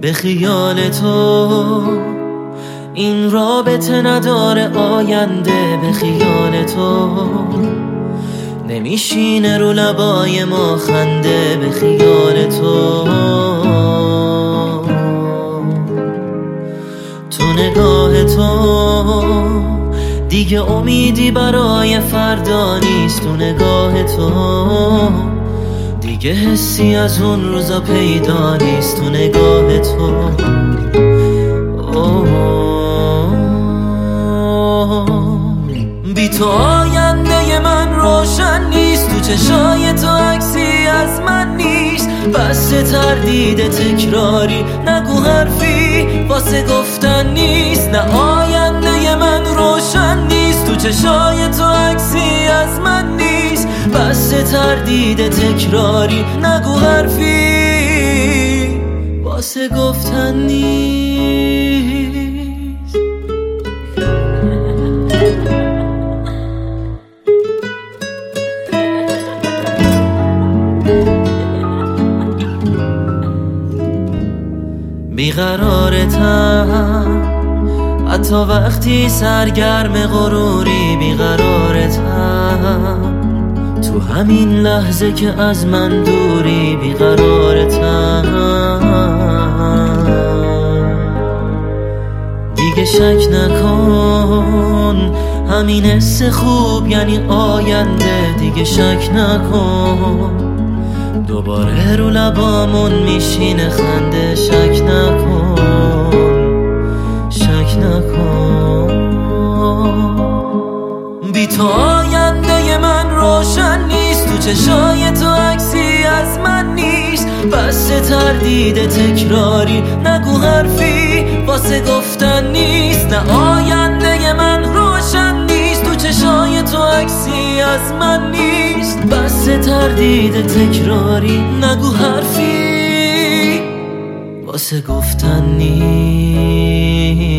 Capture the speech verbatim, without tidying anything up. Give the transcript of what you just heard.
به خیال تو. این رابطه نداره آینده، به خیال تو نمیشینه رو لبای ما خنده، به خیال تو. تو نگاه تو دیگه امیدی برای فردا نیست، تو نگاه تو دیگه حسی از اون روزا پیدا نیست، تو نگاه تو. بی تو آینده من روشن نیست، تو چشای تو عکسی از من نیست. بس تردید تکراری، نگو حرفی واسه گفتن نیست. نه آینده من روشن نیست، تو چشای تو عکسی از من نیست. بس تردید تکراری، نگو حرفی واسه گفتن نیست. بیقرارتم حتی وقتی سرگرم غروری، بیقرارتم تو همین لحظه که از من دوری، بیقرارتم. دیگه شک نکن همین حس خوب یعنی آینده، دیگه شک نکن دوباره رو لبامون میشینه خنده. شک نکن شک نکن. بی تو آینده من روشن نیست، تو چشای تو عکسی از من نیست. بس تردید تکراری، نگو حرفی واسه گفتن نیست. نه آینده من روشن نیست، تو چشای تو عکسی از من نیست. بس تردید تکراری، نگو حرفی واسه گفتن نیست.